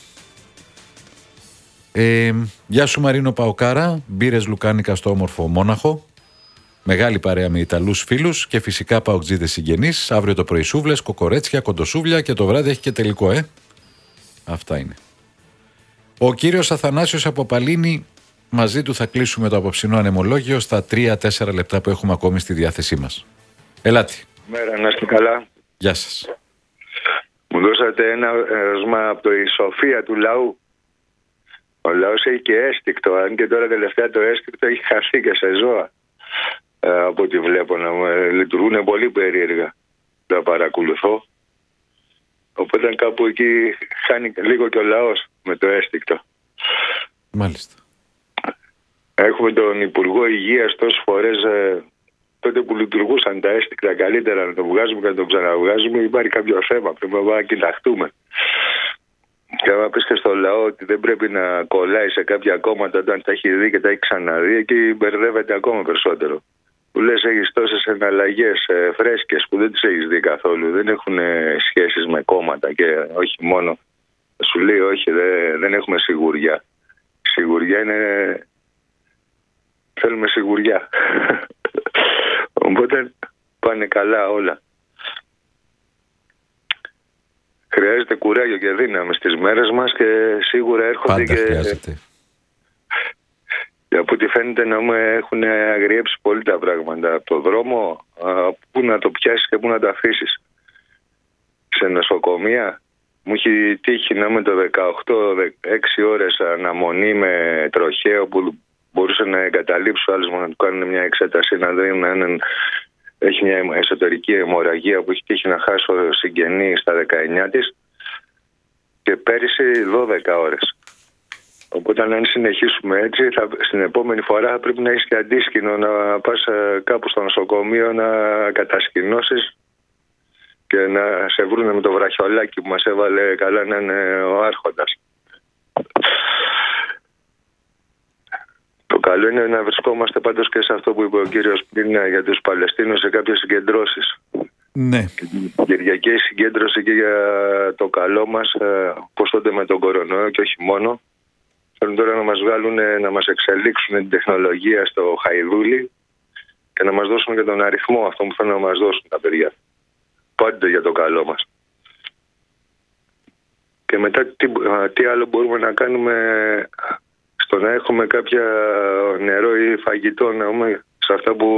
Speaker 1: Γεια σου Μαρίνο Παοκάρα, μπύρες λουκάνικα στο όμορφο Μόναχο. Μεγάλη παρέα με Ιταλούς φίλους και φυσικά παοκτζίδες συγγενείς. Αύριο το πρωί σούβλες, κοκορέτσια, κοντοσούβλια και το βράδυ έχει και τελικό, Αυτά είναι. Ο κύριος Αθανάσιος από Παλίνη, μαζί του θα κλείσουμε το απόψινό ανεμολόγιο στα 3-4 λεπτά που έχουμε ακόμη στη διάθεσή μας. Ελάτε.
Speaker 7: Μέρα, να είστε καλά.
Speaker 1: Γεια σας.
Speaker 7: Μου δώσατε ένα ροσμά από η σοφία του λαού. Ο λαός έχει και αίσθηκτο, αν και τώρα τελευταία το αίσθηκτο έχει χαθεί και σε ζώα. Από ό,τι βλέπω να λειτουργούν πολύ περίεργα. Τα παρακολουθώ. Οπότε κάπου εκεί χάνει λίγο και ο λαός με το αίσθηκτο.
Speaker 1: Μάλιστα.
Speaker 7: Έχουμε τον Υπουργό Υγείας τόσες φορές, τότε που λειτουργούσαν τα αίσθηκτα καλύτερα, να το βγάζουμε και να το ξαναβγάζουμε, υπάρχει κάποιο θέμα. Πρέπει να κοιταχτούμε. Και άμα πεις και στο λαό ότι δεν πρέπει να κολλάει σε κάποια κόμματα όταν τα έχει δει και τα έχει ξαναδεί, εκεί μπερδεύεται ακόμα περισσότερο. Που λες έχεις τόσες εναλλαγές φρέσκες που δεν τις έχεις δει καθόλου. Δεν έχουν σχέσεις με κόμματα και όχι μόνο. Σου λέει όχι, δεν έχουμε σιγουριά. Σιγουριά είναι... Θέλουμε σιγουριά. Οπότε πάνε καλά όλα. Χρειάζεται κουράγιο και δύναμη στις μέρες μας και σίγουρα έρχονται
Speaker 1: πάντα
Speaker 7: και...
Speaker 1: χρειάζεται.
Speaker 7: Από ό,τι φαίνεται να μου έχουν αγριέψει πολύ τα πράγματα. Από το δρόμο, πού να το πιάσεις και πού να το αφήσεις. Σε νοσοκομεία μου έχει τύχει να είμαι το 18-16 ώρες αναμονή με τροχαίο που μπορούσε να εγκαταλείψει ο άλλος να του κάνουν μια εξέταση, να δει αν έχει μια εσωτερική αιμορραγία που έχει τύχει να χάσω συγγενή στα 19 της και πέρυσι 12 ώρες. Οπότε αν συνεχίσουμε έτσι, στην επόμενη φορά πρέπει να έχεις και αντίσκηνο να πας κάπου στο νοσοκομείο να κατασκηνώσεις και να σε βρούνε με το βραχιολάκι που μας έβαλε καλά να είναι ο άρχοντας. Το καλό είναι να βρισκόμαστε πάντως και σε αυτό που είπε ο κύριος πριν για τους Παλαιστίνους σε κάποιες συγκεντρώσεις.
Speaker 1: Ναι.
Speaker 7: Κυριακή συγκέντρωση και για το καλό μας, όπως τότε με τον κορονοϊό και όχι μόνο. Θέλουν τώρα να μας βγάλουν, να μας εξελίξουν την τεχνολογία στο χαϊδούλι και να μας δώσουν και τον αριθμό αυτό που θέλουν να μας δώσουν τα παιδιά. Πάντοτε για το καλό μας. Και μετά τι άλλο μπορούμε να κάνουμε στο να έχουμε κάποια νερό ή φαγητό να έχουμε σε αυτά που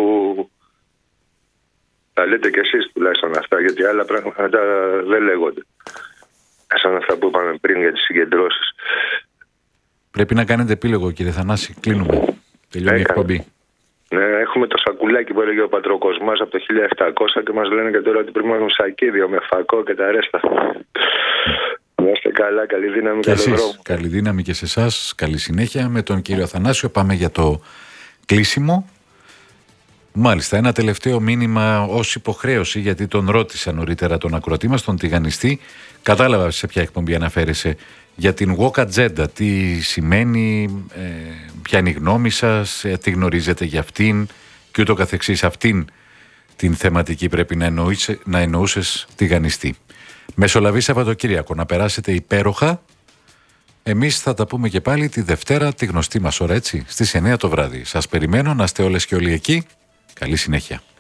Speaker 7: τα λέτε κι εσείς τουλάχιστον αυτά, γιατί άλλα πράγματα δεν λέγονται. Σαν αυτά που είπαμε πριν για τις συγκεντρώσεις.
Speaker 1: Πρέπει να κάνετε επίλογο, κύριε Θανάση. Κλείνουμε. Τελειώνει η εκπομπή.
Speaker 7: Ναι, έχουμε το σακουλάκι που έλεγε ο Πατροκοσμάς από το 1700 και μας λένε και τώρα ότι πρέπει να έχουμε σακίδιο με φακό και τα ρέστα. Να είστε καλά, καλή δύναμη και καλό δρόμο.
Speaker 1: Καλή δύναμη και σε εσάς, καλή συνέχεια. Με τον κύριο Αθανάσιο πάμε για το κλείσιμο. Μάλιστα, ένα τελευταίο μήνυμα ως υποχρέωση, γιατί τον ρώτησα νωρίτερα τον ακροατή μας, τον τηγανιστή. Κατάλαβα σε ποια εκπομπή αναφέρεσαι. Για την walk agenda, τι σημαίνει, ποια είναι η γνώμη σας, τι γνωρίζετε για αυτήν και ούτω καθεξής. Αυτήν την θεματική πρέπει να εννοούσες τηγανιστή. Μεσολαβή Σαββατοκύριακο, να περάσετε υπέροχα. Εμείς θα τα πούμε και πάλι τη Δευτέρα, τη γνωστή μας ώρα, έτσι, στις 9 το βράδυ. Σας περιμένω, να είστε όλες και όλοι εκεί. Καλή συνέχεια.